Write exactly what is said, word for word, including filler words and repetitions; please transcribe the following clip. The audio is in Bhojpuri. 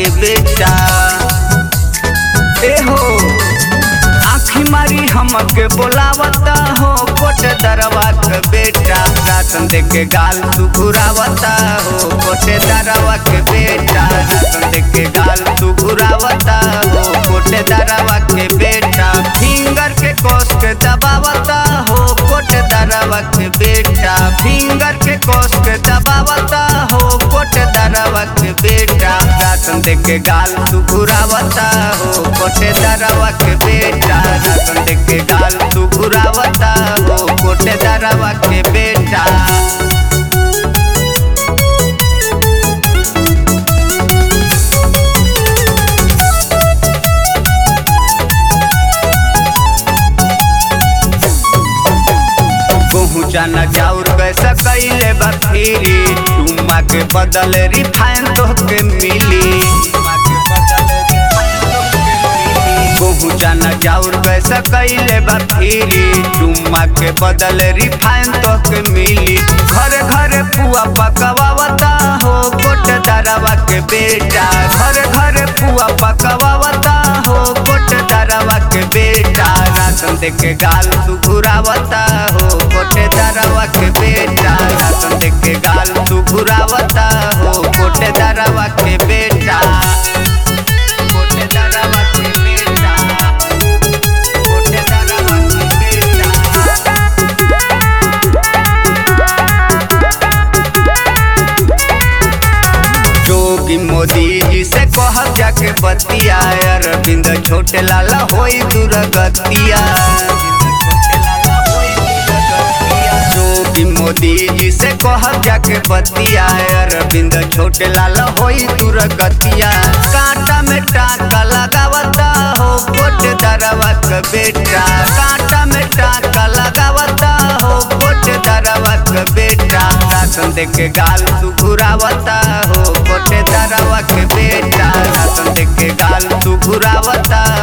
के बेटा। ए हो आँखी मारी हमके बोलावता हो कोट दरवा के बेटा। राशन दे के गाल तू घुरावता हो कोटे दरवा के बेटा। राशन दे के गाल तू घुरावता हो कोटे दरवा के बेटा। फिंगर के कोस के दबावता हो कोटे दरवा के बेटा। फिंगर के कोस के दबावता हो कोटे दरवा के बेटा। राशन दे के गाल तू घुरावता हो कोटे दरवा के बेटा। राशन दे के गाल तू घुरावता हो कोटे दरवा के बेटा। जाना जाऊर कैसा कैले बा फिरी चुम्मा के बदल रिफाइन तो के मिली। बहु जाना जाऊर कैसा कैले बा फिरी चुम्मा के बदल रिफाइन तो के मिली। घर घर पुआ पकवावता हो कोट दरवा के बेटा। घर घर पुआ पकवावता हो कोट दरवा के बेटा। राशन दे के गाल तू घुरावता हो कोटे दरवा के बेटा। राशन दे के गाल तू घुरावता हो कोटे दरवा के बेटा। कोटे दरवा के बेटा। कोटे दरवा के बेटा। जोगी मोदी जी से कह जाके बतिया अरविंद छोटे लाला होई दुर्गतिया। जोगी मोदी जी से कह जाके बतिया अरविंद छोटे लाला होई दुर्गतिया। कांटा में टाका लगावता हो कोटे दरवा के बेटा। कांटा में टाका लगावता हो कोटे दरवा के बेटा। राशन दे के गाल तू घुरावता हो कोटे दरवा के बेटा। राशन दे के गाल तू घुरावता